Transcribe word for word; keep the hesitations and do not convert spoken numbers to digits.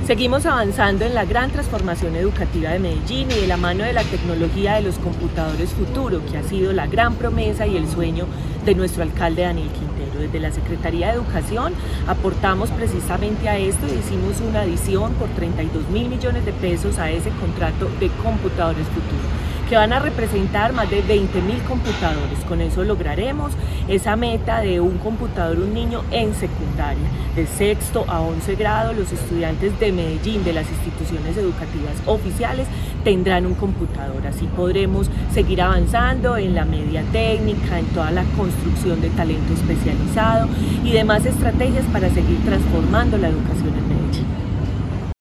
Seguimos avanzando en la gran transformación educativa de Medellín y de la mano de la tecnología de los computadores futuro, que ha sido la gran promesa y el sueño de nuestro alcalde Daniel Quintero. Desde la Secretaría de Educación aportamos precisamente a esto y hicimos una adición por treinta y dos mil millones de pesos a ese contrato de computadores futuro, que van a representar más de veinte mil computadores. Con eso lograremos esa meta de un computador, un niño en secundaria. De sexto a once grado, los estudiantes de Medellín, de las instituciones educativas oficiales, tendrán un computador. Así podremos seguir avanzando en la media técnica, en toda la construcción de talento especializado y demás estrategias para seguir transformando la educación en Medellín.